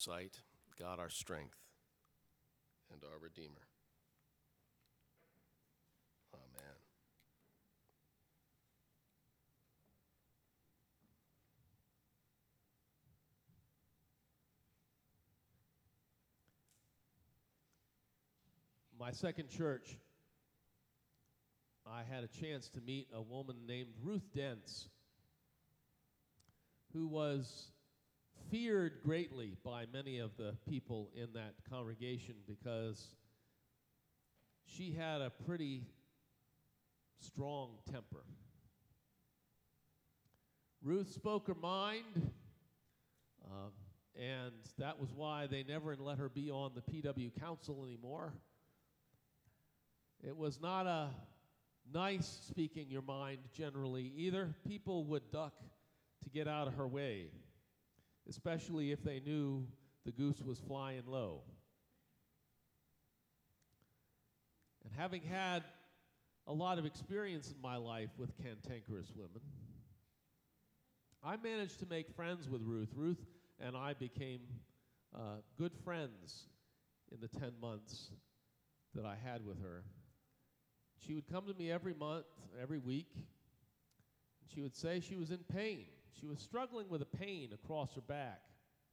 sight, God our strength and our Redeemer. Amen. My second church, I had a chance to meet a woman named Ruth Dents, who was feared greatly by many of the people in that congregation because she had a pretty strong temper. Ruth spoke her mind, and that was why they never let her be on the PW Council anymore. It was not a nice speaking your mind generally either. People would duck to get out of her way, especially if they knew the goose was flying low. And having had a lot of experience in my life with cantankerous women, I managed to make friends with Ruth. Ruth and I became good friends in the 10 months that I had with her. She would come to me every month, every week, and she would say she was in pain. She was struggling with a pain across her back.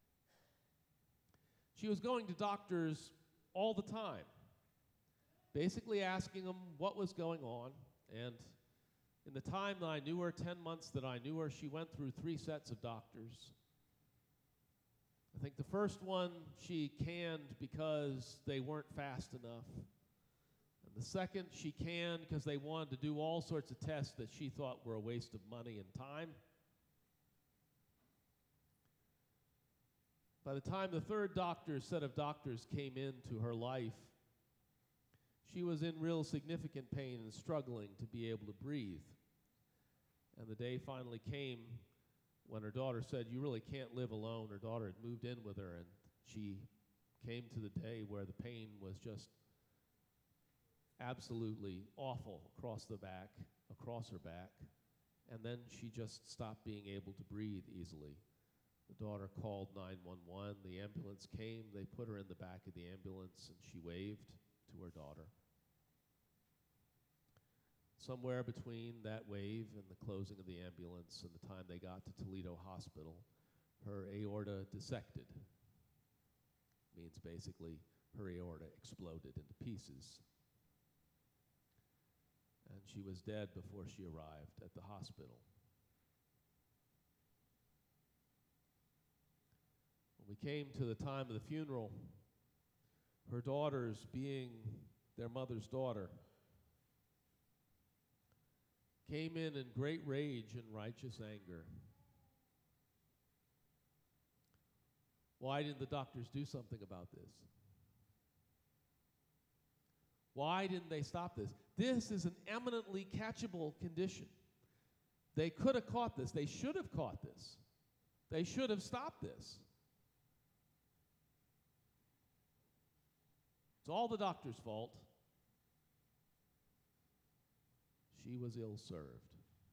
She was going to doctors all the time, basically asking them what was going on. And in the time that I knew her, 10 months that I knew her, she went through 3 sets of doctors. I think the first one she canned because they weren't fast enough. And the second she canned because they wanted to do all sorts of tests that she thought were a waste of money and time. By the time the third set of doctors came into her life, she was in real significant pain and struggling to be able to breathe. And the day finally came when her daughter said, "You really can't live alone." Her daughter had moved in with her, and she came to the day where the pain was just absolutely awful across her back, and then she just stopped being able to breathe easily. The daughter called 911. The ambulance came. They put her in the back of the ambulance, and she waved to her daughter. Somewhere between that wave and the closing of the ambulance and the time they got to Toledo Hospital, her aorta dissected. Means basically her aorta exploded into pieces. And she was dead before she arrived at the hospital. When we came to the time of the funeral, her daughters, being their mother's daughter, came in great rage and righteous anger. Why didn't the doctors do something about this? Why didn't they stop this? This is an eminently catchable condition. They could have caught this. They should have caught this. They should have stopped this. It's all the doctor's fault. She was ill-served.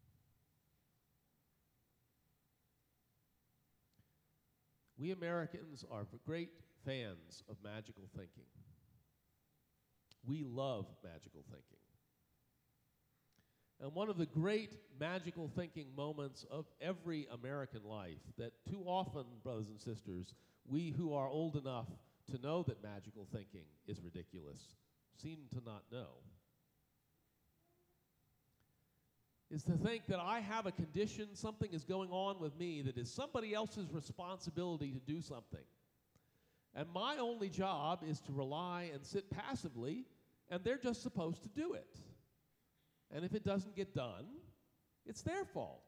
We Americans are great fans of magical thinking. We love magical thinking. And one of the great magical thinking moments of every American life that too often, brothers and sisters, we who are old enough to know that magical thinking is ridiculous seem to not know, is to think that I have a condition, something is going on with me that is somebody else's responsibility to do something. And my only job is to rely and sit passively, and they're just supposed to do it. And if it doesn't get done, it's their fault.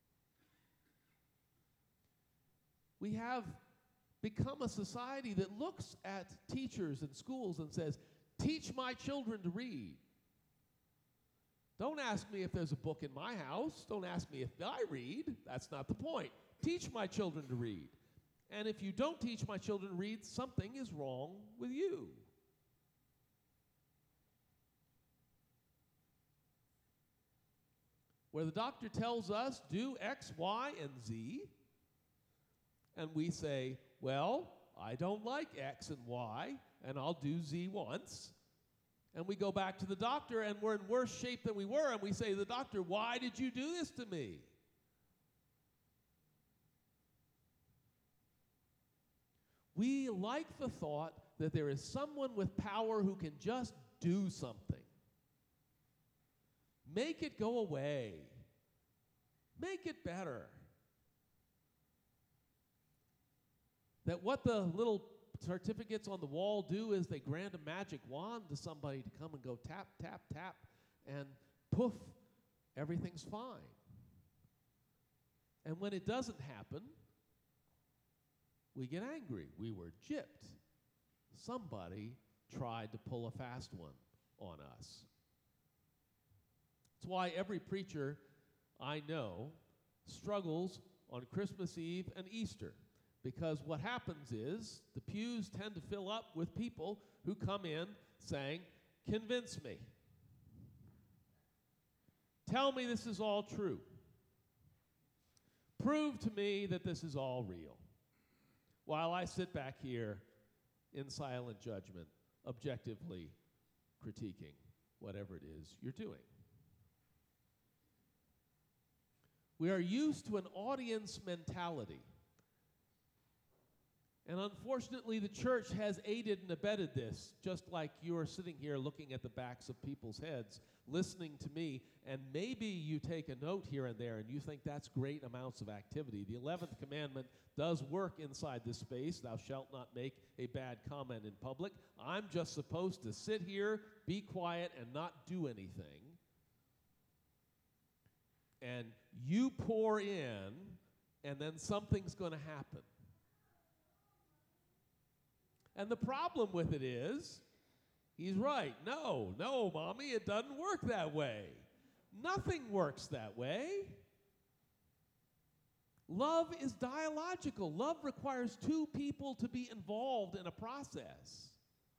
We have become a society that looks at teachers and schools and says, "Teach my children to read." Don't ask me if there's a book in my house. Don't ask me if I read. That's not the point. Teach my children to read. And if you don't teach my children to read, something is wrong with you. Where the doctor tells us, do X, Y, and Z, and we say, well, I don't like X and Y, and I'll do Z once. And we go back to the doctor, and we're in worse shape than we were, and we say to the doctor, why did you do this to me? We like the thought that there is someone with power who can just do something. Make it go away. Make it better. That what the little certificates on the wall do is they grant a magic wand to somebody to come and go tap, tap, tap, and poof, everything's fine. And when it doesn't happen, we get angry. We were gypped. Somebody tried to pull a fast one on us. That's why every preacher I know struggles on Christmas Eve and Easter. Because what happens is the pews tend to fill up with people who come in saying, convince me. Tell me this is all true. Prove to me that this is all real. While I sit back here in silent judgment, objectively critiquing whatever it is you're doing. We are used to an audience mentality. And unfortunately, the church has aided and abetted this, just like you're sitting here looking at the backs of people's heads, listening to me, and maybe you take a note here and there and you think that's great amounts of activity. The 11th commandment does work inside this space. Thou shalt not make a bad comment in public. I'm just supposed to sit here, be quiet, and not do anything. And you pour in, and then something's going to happen. And the problem with it is, he's right. No, Mommy, it doesn't work that way. Nothing works that way. Love is dialogical. Love requires two people to be involved in a process.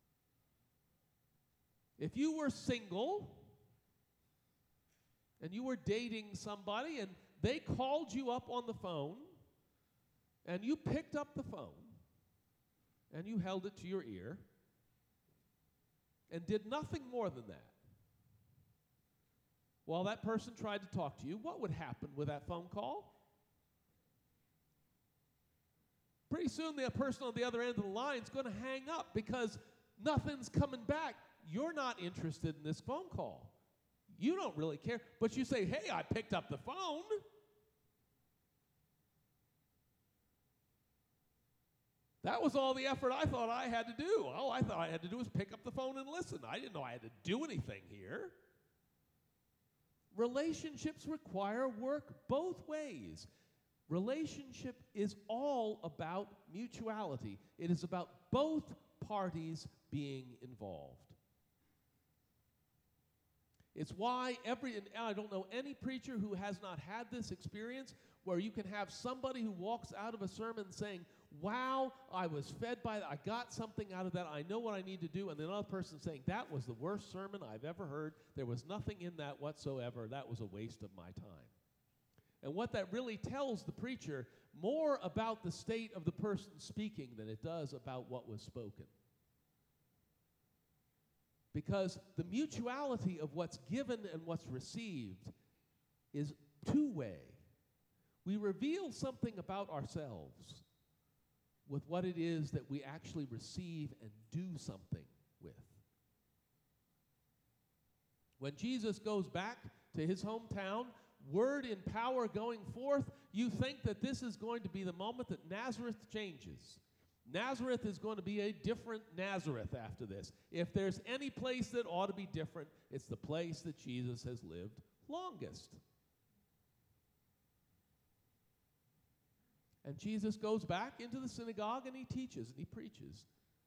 If you were single and you were dating somebody and they called you up on the phone and you picked up the phone and you held it to your ear and did nothing more than that, while that person tried to talk to you, what would happen with that phone call? Pretty soon the person on the other end of the line is going to hang up because nothing's coming back. You're not interested in this phone call. You don't really care, but you say, hey, I picked up the phone. That was all the effort I thought I had to do. All I thought I had to do was pick up the phone and listen. I didn't know I had to do anything here. Relationships require work both ways. Relationship is all about mutuality. It is about both parties being involved. It's why I don't know any preacher who has not had this experience where you can have somebody who walks out of a sermon saying, wow, I was fed by that. I got something out of that. I know what I need to do. And another person saying, that was the worst sermon I've ever heard. There was nothing in that whatsoever. That was a waste of my time. And what that really tells the preacher more about the state of the person speaking than it does about what was spoken. Because the mutuality of what's given and what's received is two-way. We reveal something about ourselves with what it is that we actually receive and do something with. When Jesus goes back to his hometown, word in power going forth, you think that this is going to be the moment that Nazareth changes. Nazareth is going to be a different Nazareth after this. If there's any place that ought to be different, it's the place that Jesus has lived longest. And Jesus goes back into the synagogue and he teaches and he preaches.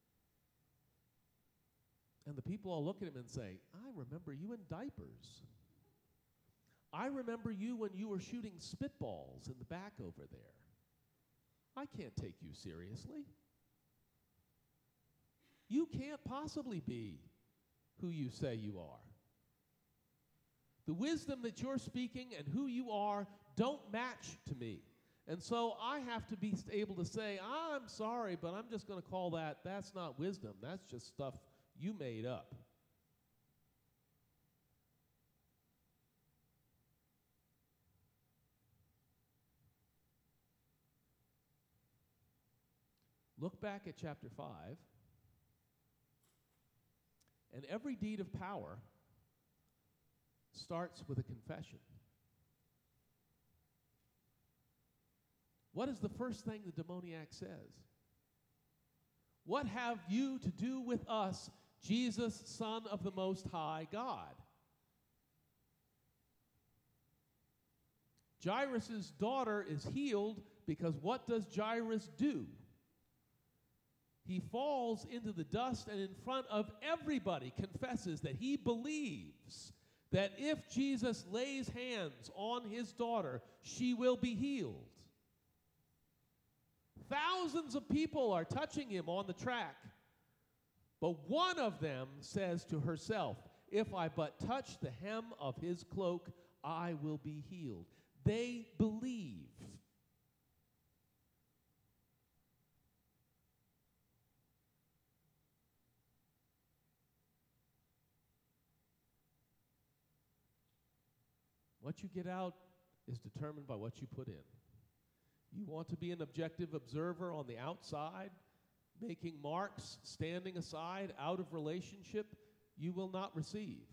And the people all look at him and say, I remember you in diapers. I remember you when you were shooting spitballs in the back over there. I can't take you seriously. You can't possibly be who you say you are. The wisdom that you're speaking and who you are don't match to me. And so I have to be able to say, I'm sorry, but I'm just going to call that's not wisdom. That's just stuff you made up. Look back at chapter 5, and every deed of power starts with a confession. What is the first thing the demoniac says? What have you to do with us, Jesus, Son of the Most High God? Jairus' daughter is healed because what does Jairus do? He falls into the dust and in front of everybody confesses that he believes that if Jesus lays hands on his daughter, she will be healed. Thousands of people are touching him on the track, but one of them says to herself, if I but touch the hem of his cloak, I will be healed. They believe. What you get out is determined by what you put in. You want to be an objective observer on the outside, making marks, standing aside, out of relationship, you will not receive.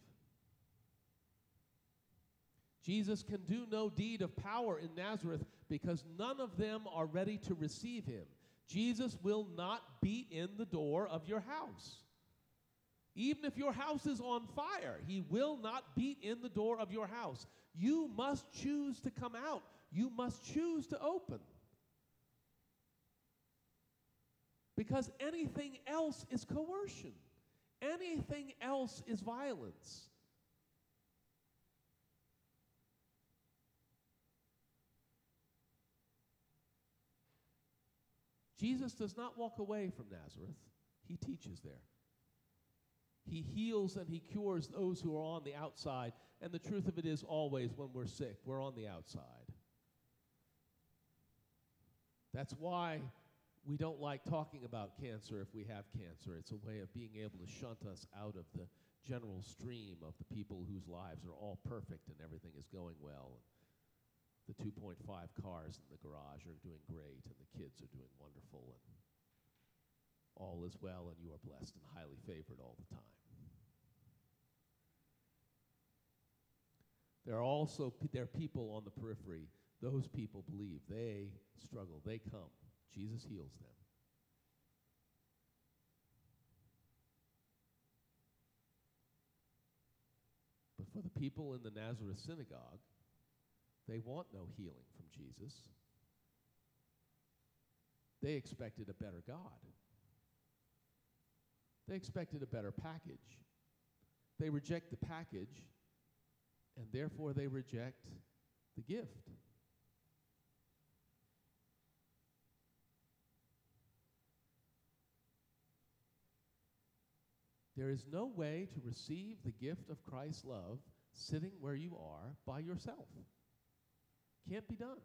Jesus can do no deed of power in Nazareth because none of them are ready to receive him. Jesus will not beat in the door of your house. Even if your house is on fire, he will not beat in the door of your house. You must choose to come out. You must choose to open. Because anything else is coercion. Anything else is violence. Jesus does not walk away from Nazareth. He teaches there. He heals and he cures those who are on the outside. And the truth of it is always when we're sick, we're on the outside. That's why we don't like talking about cancer if we have cancer. It's a way of being able to shunt us out of the general stream of the people whose lives are all perfect and everything is going well. And the 2.5 cars in the garage are doing great and the kids are doing wonderful and all is well and you are blessed and highly favored all the time. There are people on the periphery. Those people believe. They struggle. They come. Jesus heals them. But for the people in the Nazareth synagogue, they want no healing from Jesus. They expected a better God. They expected a better package. They reject the package, and therefore they reject the gift. There is no way to receive the gift of Christ's love sitting where you are by yourself. Can't be done.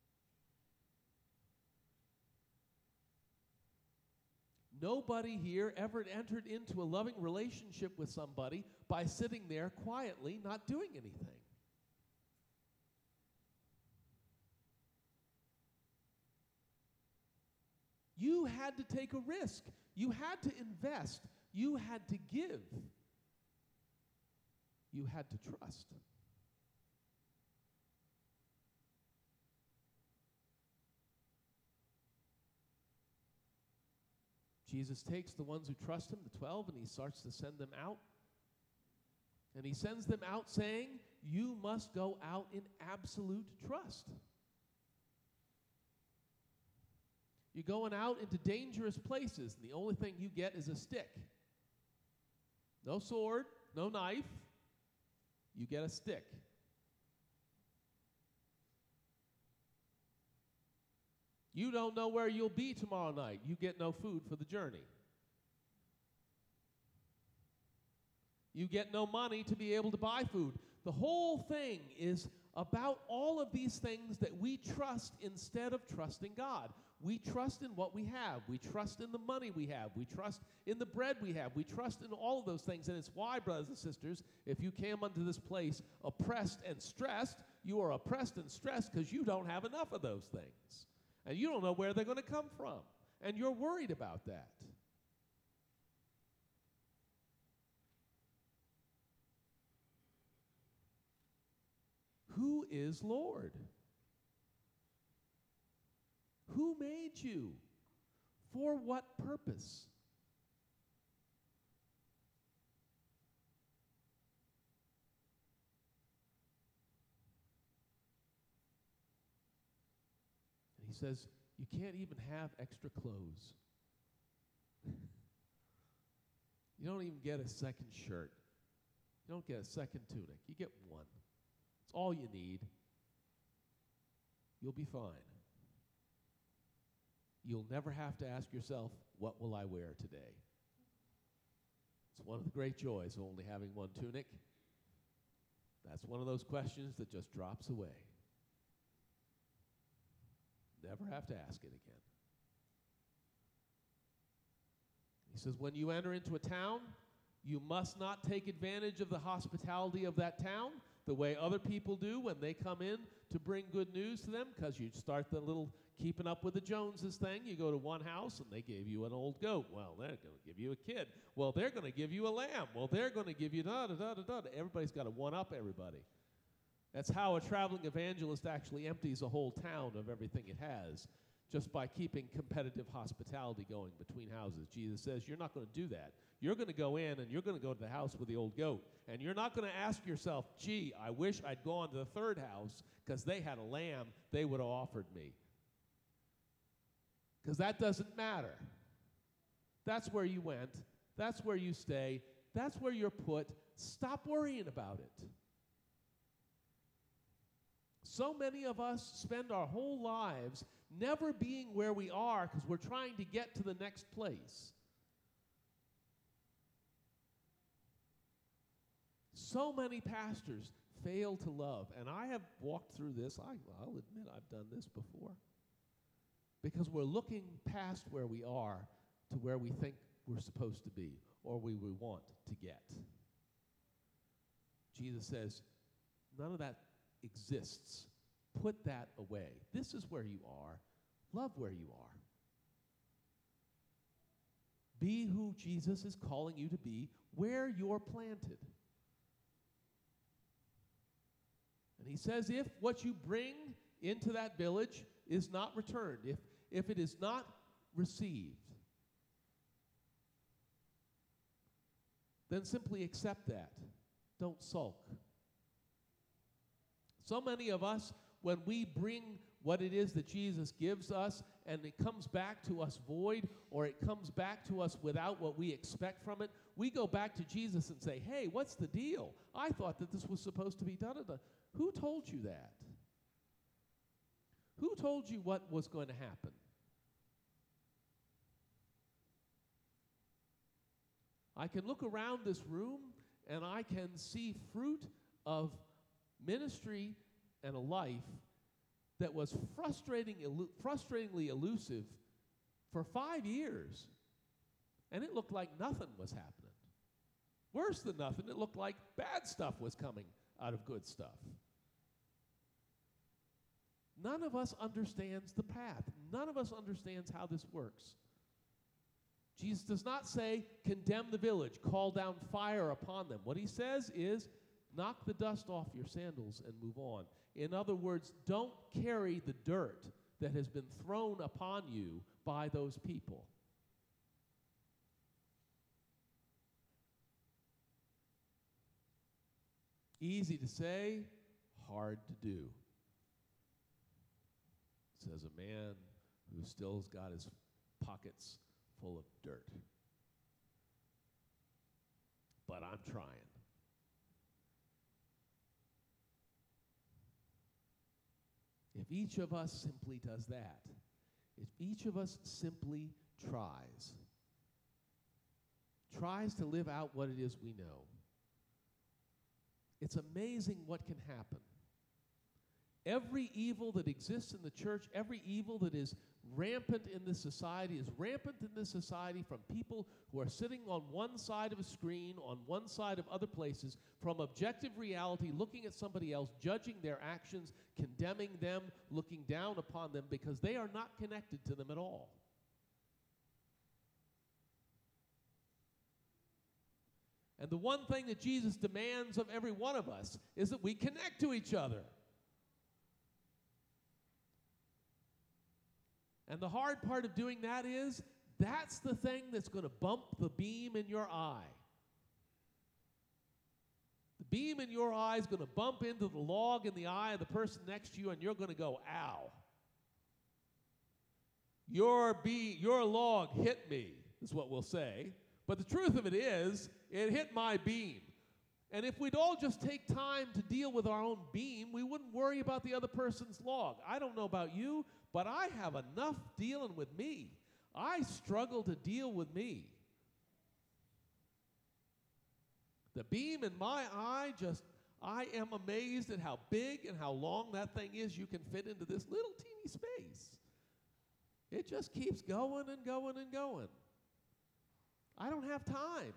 Nobody here ever entered into a loving relationship with somebody by sitting there quietly, not doing anything. You had to take a risk. You had to invest. You had to give. You had to trust. Jesus takes the ones who trust him, the 12, and he starts to send them out. And he sends them out saying, you must go out in absolute trust. You're going out into dangerous places, and the only thing you get is a stick. No sword, no knife. You get a stick. You don't know where you'll be tomorrow night. You get no food for the journey. You get no money to be able to buy food. The whole thing is about all of these things that we trust instead of trusting God. We trust in what we have. We trust in the money we have. We trust in the bread we have. We trust in all of those things. And it's why, brothers and sisters, if you came unto this place oppressed and stressed, you are oppressed and stressed because you don't have enough of those things. And you don't know where they're going to come from. And you're worried about that. Who is Lord? Who made you? For what purpose? And he says, you can't even have extra clothes. You don't even get a second shirt. You don't get a second tunic. You get one. It's all you need. You'll be fine. You'll never have to ask yourself, what will I wear today? It's one of the great joys of only having one tunic. That's one of those questions that just drops away. Never have to ask it again. He says, when you enter into a town, you must not take advantage of the hospitality of that town the way other people do when they come in to bring good news to them, because you start the little keeping up with the Joneses thing. You go to one house and they gave you an old goat. Well, they're going to give you a kid. Well, they're going to give you a lamb. Well, they're going to give you da-da-da-da-da. Everybody's got to one-up everybody. That's how a traveling evangelist actually empties a whole town of everything it has, just by keeping competitive hospitality going between houses. Jesus says, you're not going to do that. You're going to go in and you're going to go to the house with the old goat. And you're not going to ask yourself, gee, I wish I'd gone to the third house because they had a lamb they would have offered me. Because that doesn't matter. That's where you went. That's where you stay. That's where you're put. Stop worrying about it. So many of us spend our whole lives never being where we are because we're trying to get to the next place. So many pastors fail to love, and I have walked through this. I'll admit I've done this before. Because we're looking past where we are to where we think we're supposed to be or we want to get. Jesus says, none of that exists. Put that away. This is where you are. Love where you are. Be who Jesus is calling you to be where you're planted. And he says, if what you bring into that village is not returned, if it is not received, then simply accept that. Don't sulk. So many of us, when we bring what it is that Jesus gives us and it comes back to us void, or it comes back to us without what we expect from it, we go back to Jesus and say, hey, what's the deal? I thought that this was supposed to be done. Who told you that? Who told you what was going to happen? I can look around this room and I can see fruit of ministry and a life that was frustratingly elusive for 5 years. And it looked like nothing was happening. Worse than nothing, it looked like bad stuff was coming out of good stuff. None of us understands the path. None of us understands how this works. Jesus does not say, condemn the village, call down fire upon them. What he says is, knock the dust off your sandals and move on. In other words, don't carry the dirt that has been thrown upon you by those people. Easy to say, hard to do. Says a man who still's got his pockets full of dirt. But I'm trying. If each of us simply does that, if each of us simply tries to live out what it is we know, it's amazing what can happen. Every evil that exists in the church, every evil that is rampant in this society is rampant in this society from people who are sitting on one side of a screen, on one side of other places, from objective reality, looking at somebody else, judging their actions, condemning them, looking down upon them because they are not connected to them at all. And the one thing that Jesus demands of every one of us is that we connect to each other. And the hard part of doing that is, that's the thing that's going to bump the beam in your eye. The beam in your eye is going to bump into the log in the eye of the person next to you, and you're going to go, ow. Your log hit me, is what we'll say. But the truth of it is, it hit my beam. And if we'd all just take time to deal with our own beam, we wouldn't worry about the other person's log. I don't know about you, but I have enough dealing with me. I struggle to deal with me. The beam in my eye, I am amazed at how big and how long that thing is you can fit into this little teeny space. It just keeps going and going and going. I don't have time.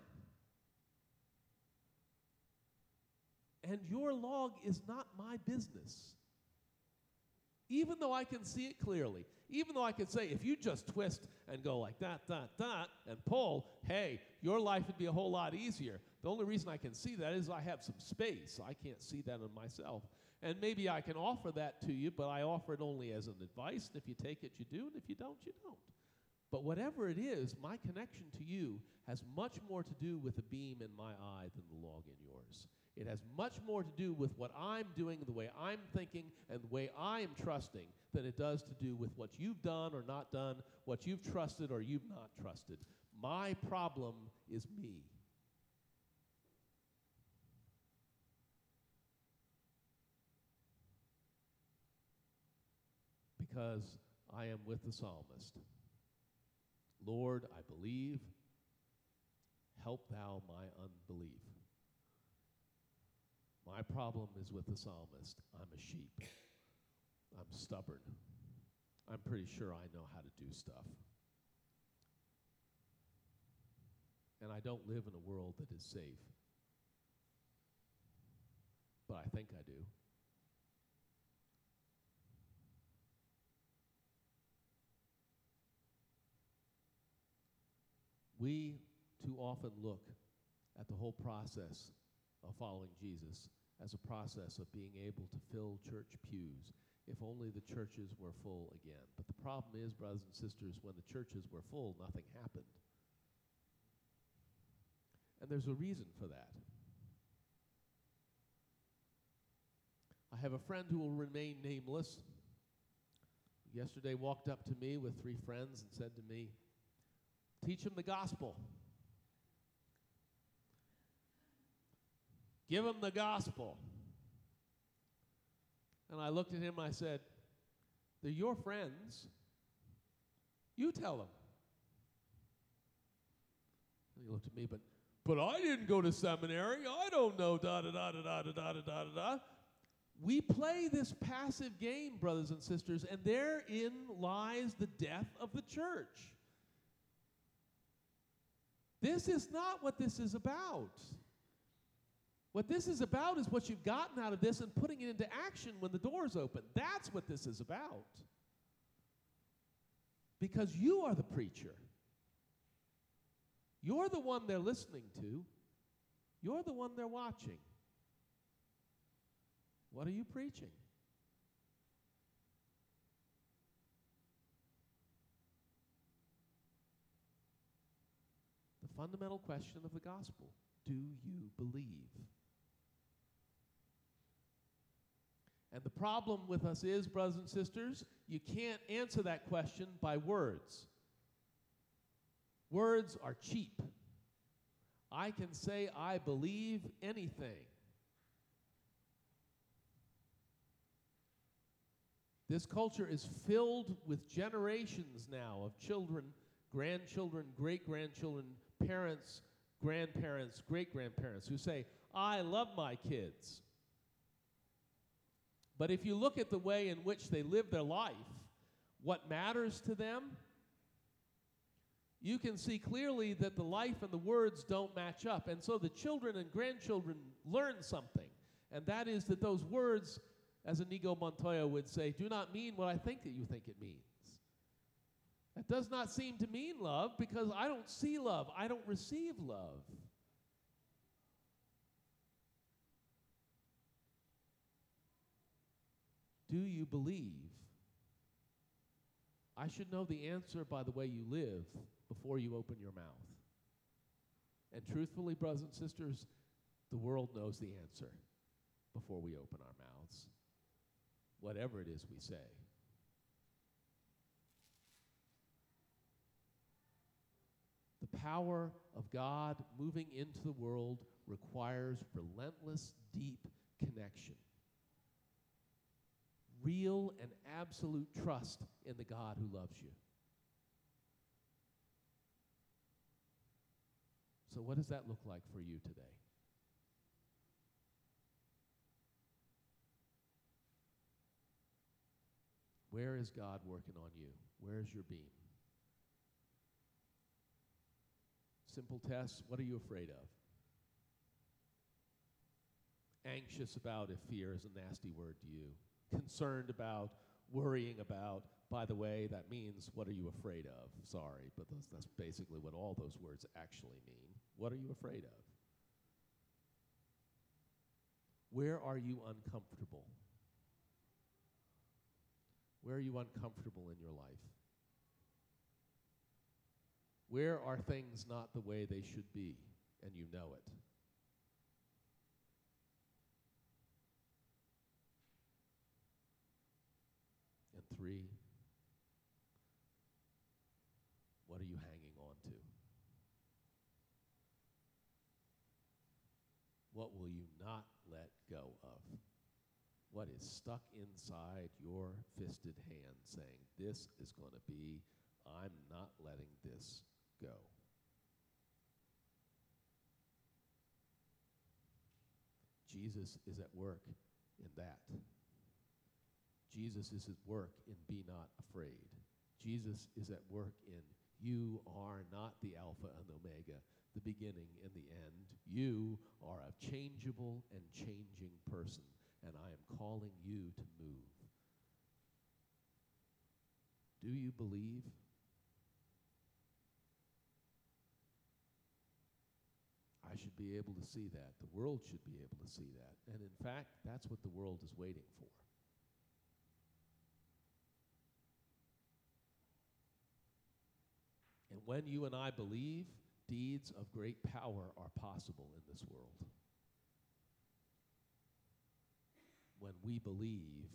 And your log is not my business. Even though I can see it clearly, even though I can say, if you just twist and go like that, and pull, hey, your life would be a whole lot easier. The only reason I can see that is I have some space. I can't see that in myself. And maybe I can offer that to you, but I offer it only as an advice. And if you take it, you do. And if you don't, you don't. But whatever it is, my connection to you has much more to do with the beam in my eye than the log in yours. It has much more to do with what I'm doing, the way I'm thinking, and the way I am trusting than it does to do with what you've done or not done, what you've trusted or you've not trusted. My problem is me. Because I am with the psalmist. Lord, I believe, help thou my unbelief. My problem is with the psalmist. I'm a sheep. I'm stubborn. I'm pretty sure I know how to do stuff. And I don't live in a world that is safe. But I think I do. We too often look at the whole process of following Jesus as a process of being able to fill church pews, if only the churches were full again. But the problem is, brothers and sisters, when the churches were full, nothing happened. And there's a reason for that. I have a friend who will remain nameless. Yesterday walked up to me with 3 friends and said to me, teach them the gospel. Give them the gospel. And I looked at him and I said, they're your friends. You tell them. And he looked at me, but I didn't go to seminary. I don't know, da-da-da-da-da-da-da-da-da-da. We play this passive game, brothers and sisters, and therein lies the death of the church. This is not what this is about. What this is about is what you've gotten out of this and putting it into action when the doors open. That's what this is about. Because you are the preacher. You're the one they're listening to. You're the one they're watching. What are you preaching? The fundamental question of the gospel: do you believe? And the problem with us is, brothers and sisters, you can't answer that question by words. Words are cheap. I can say I believe anything. This culture is filled with generations now of children, grandchildren, great-grandchildren, parents, grandparents, great-grandparents who say, I love my kids. But if you look at the way in which they live their life, what matters to them, you can see clearly that the life and the words don't match up. And so the children and grandchildren learn something, and that is that those words, as Inigo Montoya would say, do not mean what I think that you think it means. That does not seem to mean love because I don't see love. I don't receive love. Do you believe? I should know the answer by the way you live before you open your mouth. And truthfully, brothers and sisters, the world knows the answer before we open our mouths, whatever it is we say. The power of God moving into the world requires relentless, deep connection. Real and absolute trust in the God who loves you. So what does that look like for you today? Where is God working on you? Where is your beam? Simple test, what are you afraid of? Anxious about, if fear is a nasty word to you. Concerned about, worrying about. By the way, that means, what are you afraid of? Sorry, but that's basically what all those words actually mean. What are you afraid of? Where are you uncomfortable? Where are you uncomfortable in your life? Where are things not the way they should be, and you know it? And 3, what are you hanging on to? What will you not let go of? What is stuck inside your fisted hand saying, this is going to be, I'm not letting this go. Jesus is at work in that. Jesus is at work in be not afraid. Jesus is at work in you are not the Alpha and Omega, the beginning and the end. You are a changeable and changing person, and I am calling you to move. Do you believe? I should be able to see that. The world should be able to see that. And in fact, that's what the world is waiting for. And when you and I believe, deeds of great power are possible in this world. When we believe,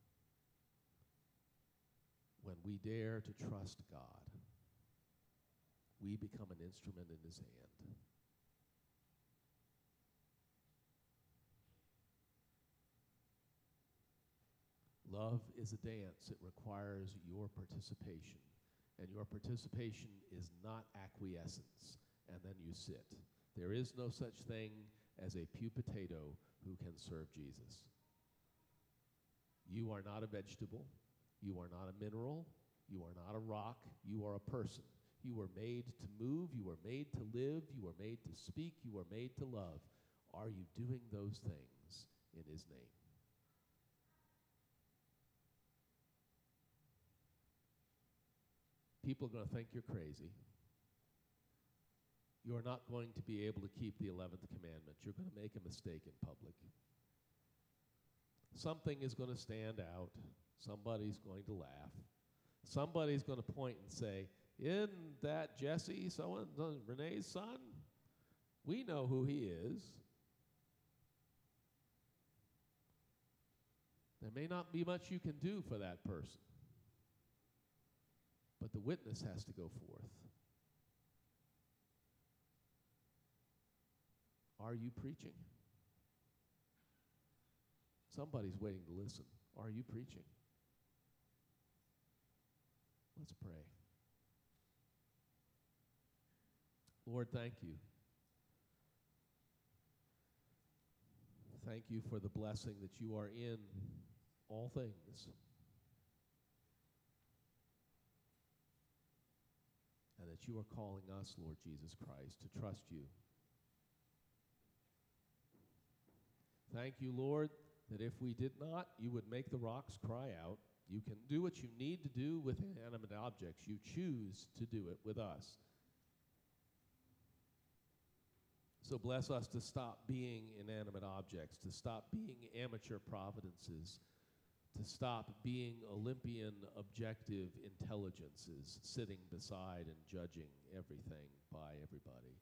when we dare to trust God, we become an instrument in His hand. Love is a dance. It requires your participation. And your participation is not acquiescence, and then you sit. There is no such thing as a pew potato who can serve Jesus. You are not a vegetable. You are not a mineral. You are not a rock. You are a person. You were made to move. You were made to live. You were made to speak. You were made to love. Are you doing those things in His name? People are going to think you're crazy. You are not going to be able to keep the 11th commandment. You're going to make a mistake in public. Something is going to stand out. Somebody's going to laugh. Somebody's going to point and say, isn't that Jesse, Renee's son? We know who he is. There may not be much you can do for that person, but the witness has to go forth. Are you preaching? Somebody's waiting to listen. Are you preaching? Let's pray. Lord, thank you. Thank you for the blessing that you are in all things. And that you are calling us, Lord Jesus Christ, to trust you. Thank you, Lord, that if we did not, you would make the rocks cry out. You can do what you need to do with inanimate objects. You choose to do it with us. So bless us to stop being inanimate objects, to stop being amateur providences, to stop being Olympian objective intelligences sitting beside and judging everything by everybody.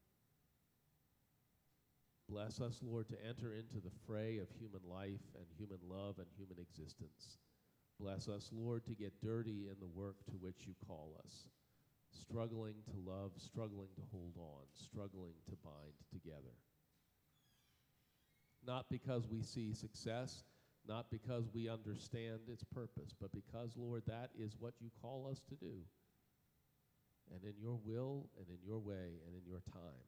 Bless us, Lord, to enter into the fray of human life and human love and human existence. Bless us, Lord, to get dirty in the work to which you call us, struggling to love, struggling to hold on, struggling to bind together. Not because we see success, not because we understand its purpose, but because, Lord, that is what you call us to do. And in your will and in your way and in your time,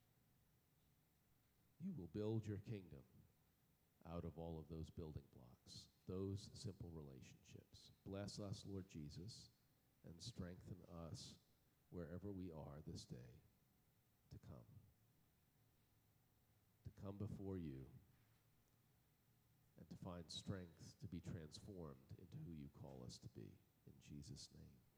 you will build your kingdom out of all of those building blocks, those simple relationships. Bless us, Lord Jesus, and strengthen us wherever we are this day to come before you and to find strength to be transformed into who you call us to be. In Jesus' name.